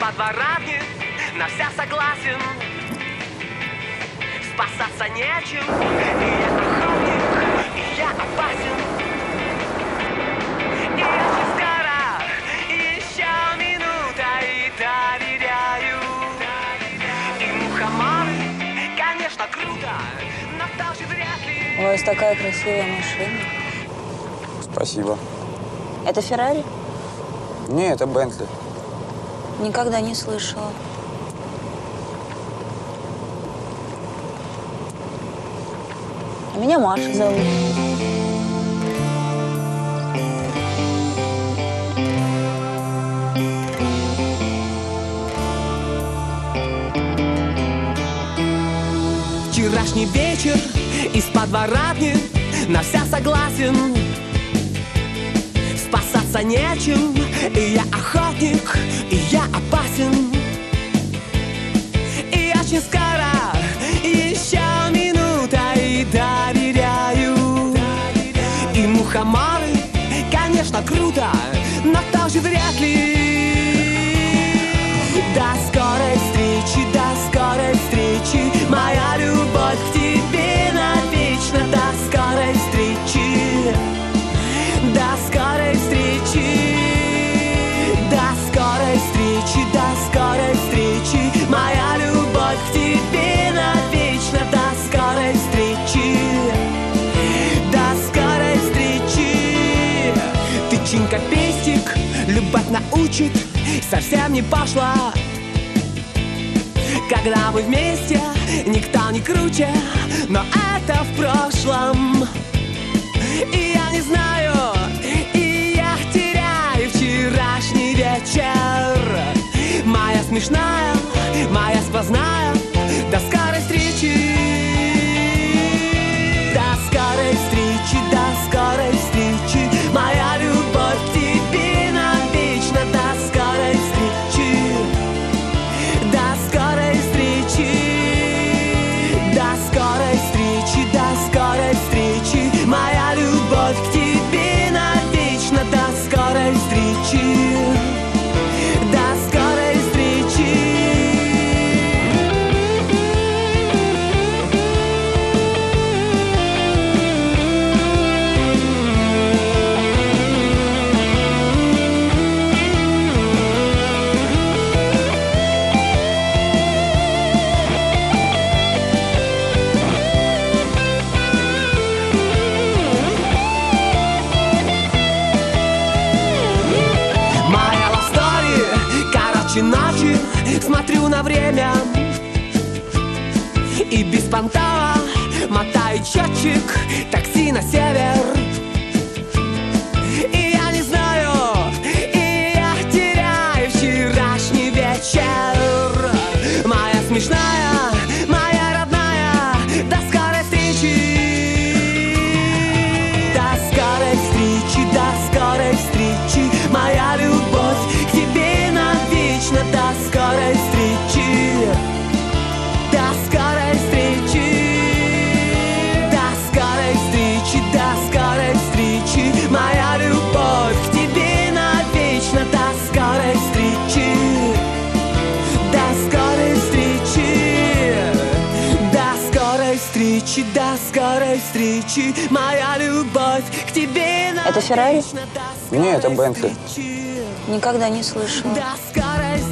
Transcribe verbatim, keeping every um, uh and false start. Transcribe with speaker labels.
Speaker 1: подворотни на вся согласен. Спасаться нечем, и я охотник, и я опасен. И очень скоро, еще минута, и доверяю. И мухоморы, конечно, круто, но тоже вряд ли.
Speaker 2: У вас такая красивая машина.
Speaker 3: Спасибо.
Speaker 2: Это Феррари?
Speaker 3: Не, это Бентли.
Speaker 2: Никогда не слышала. А меня Маша зовут.
Speaker 1: Вчерашний вечер из подворотни на вся согласен. Спасаться нечем, и я охотник, и я опасен. И очень скоро, еще минута, и доверяю. И мухоморы, конечно, круто, но тоже вряд ли. До скорой встречи, до скорой встречи, моя любовь к тебе навечно. До скорой встречи, до скорой встречи, до скорой встречи, до скорой встречи, моя любовь к тебе навечно. До скорой встречи, до скорой встречи. Тычинка пестик, любовь научит, совсем не пошла. Когда мы вместе, никто не круче, но это в прошлом. И я не знаю, и я теряю вчерашний вечер. Моя смешная, моя сквозная, до скорой встречи. До скорой встречи, до скорой встречи, моя любовь к тебе навечно. До скорой встречи, до скорой встречи, до скорой встречи, до скорой встречи, моя любовь к тебе навечно. До скорой встречи, до скорой встречи. Моя love story, короче ночи, смотрю на время и беспонтово мотает счетчик такси на север. И я не знаю, и я теряю вчерашний вечер. Моя смешная, моя родная, до скорой встречи. До скорой встречи, до скорой встречи, моя любовь к тебе навечно. До скорой встречи, до скорой встречи, до скорой встречи, до скорой встречи, моя любовь к тебе навечно. До скорой встречи, до скорой встречи, до скорой встречи, до скорой встречи, моя любовь к тебе навечно.
Speaker 2: Это Феррари?
Speaker 3: Не, это Бентли.
Speaker 2: Никогда не слышала.
Speaker 1: До скорой